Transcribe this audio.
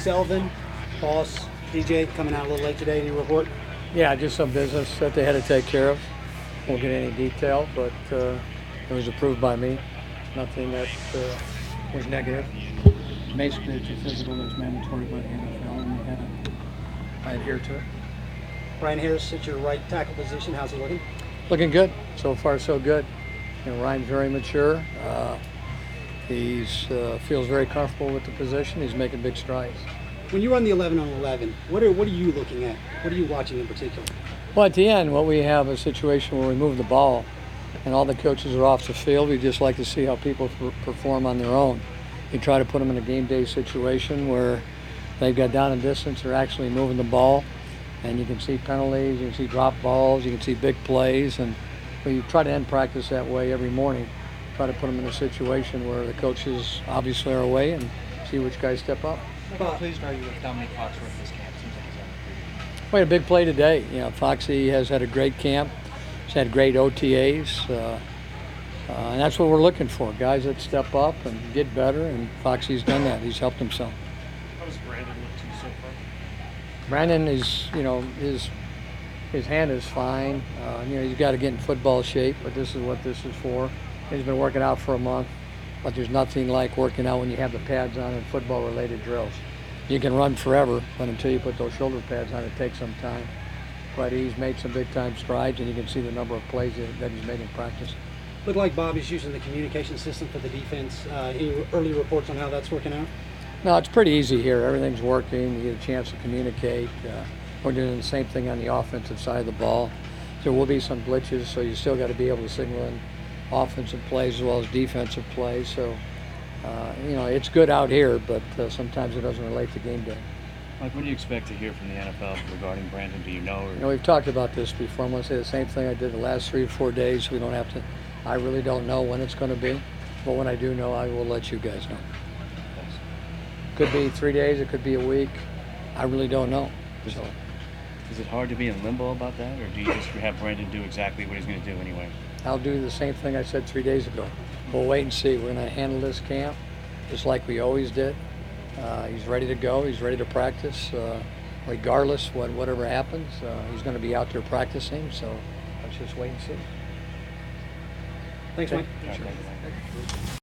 Selvin, Boss, DJ coming out a little late today. Any report? Yeah, just some business that they had to take care of. Won't get any detail, but it was approved by me. Nothing that was negative. Basically, it's a physical that's mandatory by the NFL, and we had to adhere to it. Ryan Harris at your right tackle position. How's he looking? Looking good. So far, so good. You know, Ryan's very mature. He feels very comfortable with the position. He's making big strides. When you run the 11 on 11, what are you looking at? What are you watching in particular? Well, at the end, what we have a situation where we move the ball, and all the coaches are off the field. We just like to see how people perform on their own. You try to put them in a game day situation where they've got down and distance, they're actually moving the ball, and you can see penalties, you can see drop balls, you can see big plays, and we try to end practice that way every morning. Try to put them in a situation where the coaches obviously are away and see which guys step up. How pleased are you with Dominique Foxworth this camp? Seems like he's having a pretty We had a big play today. You know, Foxy has had a great camp. He's had great OTAs. And that's what we're looking for, guys that step up and get better, and Foxy's done that. He's helped himself. How does Brandon look to you so far? Brandon is, you know, his hand is fine. You know, he's got to get in football shape, but this is what this is for. He's been working out for a month, but there's nothing like working out when you have the pads on in football-related drills. You can run forever, but until you put those shoulder pads on, it takes some time. But he's made some big-time strides, and you can see the number of plays that he's made in practice. Looked like Bobby's using the communication system for the defense. Any early reports on how that's working out? No, it's pretty easy here. Everything's working. You get a chance to communicate. We're doing the same thing on the offensive side of the ball. There will be some glitches, so you still got to be able to signal in offensive plays as well as defensive plays. So, you know, it's good out here, but sometimes it doesn't relate to game day. Mike, what do you expect to hear from the NFL regarding Brandon? Do you know? Or? You know, we've talked about this before. I'm going to say the same thing I did the last 3 or 4 days. We don't have to. I really don't know when it's going to be, but when I do know, I will let you guys know. Thanks. Could be 3 days. It could be a week. I really don't know. So, Is it hard to be in limbo about that, or do you just have Brandon do exactly what he's going to do anyway? I'll do the same thing I said 3 days ago. We'll wait and see. We're going to handle this camp just like we always did. He's ready to go. He's ready to practice. Regardless whatever happens, he's going to be out there practicing. So let's just wait and see. Thanks, Mike. All right, thank you, Mike.